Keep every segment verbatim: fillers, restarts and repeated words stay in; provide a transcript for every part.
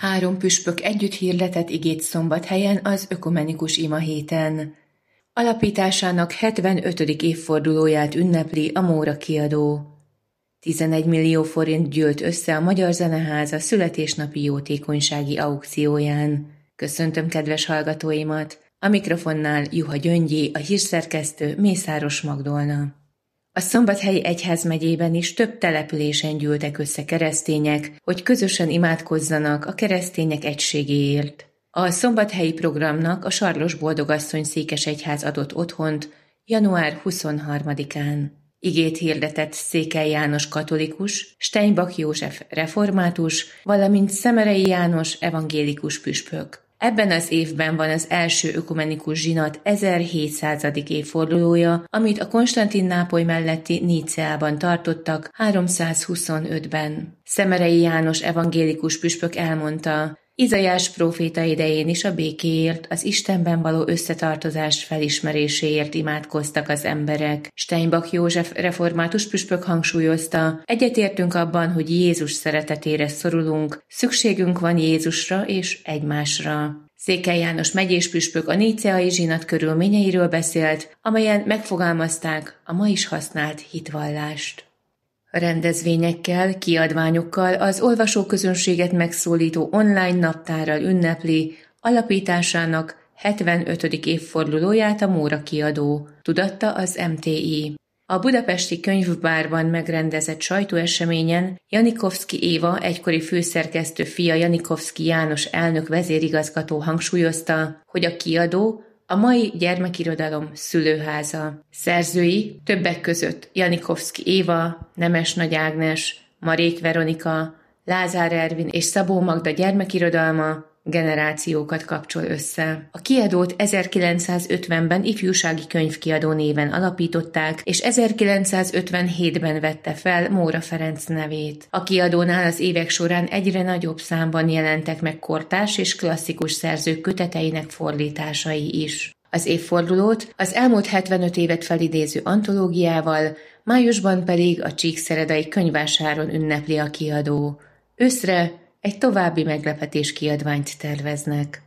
Három püspök együtt hirdetett igét Szombathelyen az ökumenikus imahéten. Alapításának hetvenötödik évfordulóját ünnepli a Móra kiadó. tizenegy millió forint gyűlt össze a Magyar Zeneháza születésnapi jótékonysági aukcióján. Köszöntöm kedves hallgatóimat! A mikrofonnál Juha Gyöngyi, a hírszerkesztő Mészáros Magdolna. A Szombathelyi egyházmegyében is több településen gyűltek össze keresztények, hogy közösen imádkozzanak a keresztények egységéért. A szombathelyi programnak a Sarlos Boldogasszony székesegyház adott otthont január huszonharmadikán. Igét hirdetett Székely János katolikus, Steinbach József református, valamint Szemerei János evangélikus püspök. Ebben az évben van az első ökumenikus zsinat ezerhétszázadik évfordulója, amit a Konstantin-Nápoly melletti Níceában tartottak háromszázhuszonötben. Szemerei János evangélikus püspök elmondta, Izaiás próféta idején is a békéért, az Istenben való összetartozás felismeréséért imádkoztak az emberek. Steinbach József református püspök hangsúlyozta, egyetértünk abban, hogy Jézus szeretetére szorulunk, szükségünk van Jézusra és egymásra. Székely János megyés püspök a níceai zsinat körülményeiről beszélt, amelyen megfogalmazták a ma is használt hitvallást. Rendezvényekkel, kiadványokkal, az olvasóközönséget megszólító online naptárral ünnepli alapításának hetvenötödik évfordulóját a Móra kiadó, tudatta az em té i. A budapesti könyvbárban megrendezett sajtóeseményen Janikovszky Éva egykori főszerkesztő fia Janikovszky János elnök vezérigazgató hangsúlyozta, hogy a kiadó a mai gyermekirodalom szülőháza. Szerzői többek között Janikovszky Éva, Nemes Nagy Ágnes, Marék Veronika, Lázár Ervin és Szabó Magda gyermekirodalma generációkat kapcsol össze. A kiadót ezerkilencszázötvenben ifjúsági könyvkiadó néven alapították, és ezerkilencszázötvenhétben vette fel Móra Ferenc nevét. A kiadónál az évek során egyre nagyobb számban jelentek meg kortárs és klasszikus szerzők köteteinek fordításai is. Az évfordulót az elmúlt hetvenöt évet felidéző antológiával, májusban pedig a Csíkszeredai könyvvásáron ünnepli a kiadó. Őszre egy további meglepetés kiadványt terveznek.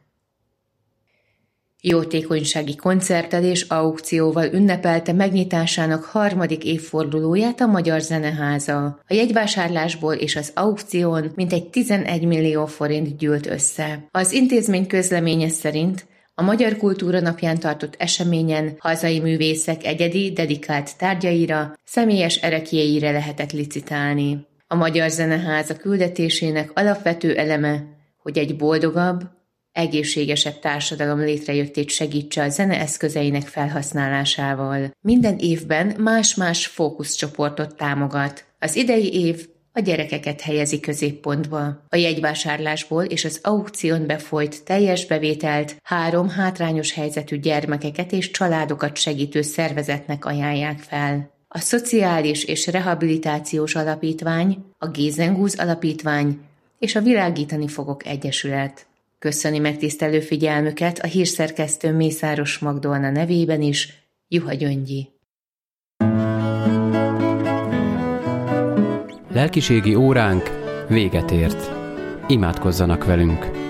Jótékonysági koncerttel és aukcióval ünnepelte megnyitásának harmadik évfordulóját a Magyar Zeneháza. A jegyvásárlásból és az aukción mintegy tizenegy millió forint gyűlt össze. Az intézmény közleménye szerint a Magyar Kultúra Napján tartott eseményen hazai művészek egyedi, dedikált tárgyaira, személyes ereklyéire lehetett licitálni. A Magyar Zeneháza küldetésének alapvető eleme, hogy egy boldogabb, egészségesebb társadalom létrejöttét segítse a zeneeszközeinek felhasználásával. Minden évben más-más fókuszcsoportot támogat. Az idei év a gyerekeket helyezi középpontba. A jegyvásárlásból és az aukción befolyt teljes bevételt három hátrányos helyzetű gyermekeket és családokat segítő szervezetnek ajánlják fel. A Szociális és Rehabilitációs Alapítvány, a Gézengúz Alapítvány és a Világítani Fogok Egyesület. Köszöni megtisztelő figyelmüket a hírszerkesztő Mészáros Magdolna nevében is, Juha Gyöngyi. Lelkiségi óránk véget ért. Imádkozzanak velünk!